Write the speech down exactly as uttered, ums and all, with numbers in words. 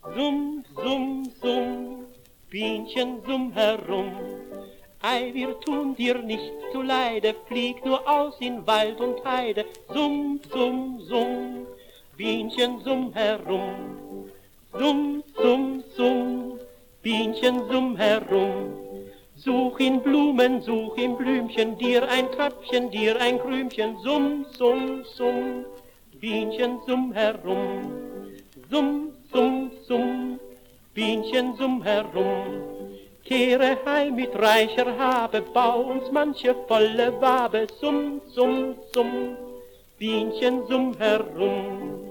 Summ, summ, summ, Bienchen, summ herum. Ei, wir tun dir nicht zuleide, flieg nur aus in Wald und Heide. Summ, summ, summ, Bienchen, summ herum. Summ, summ, summ, Bienchen, summ herum. Such in Blumen, such in Blümchen, dir ein Köpfchen, dir ein Krümchen. Summ, summ, summ, Bienchen, summ herum. Summ, summ, summ, Bienchen, summ herum. Kehre heim mit reicher Habe, bau uns manche volle Wabe. Summ, summ, summ, Bienchen, summ herum.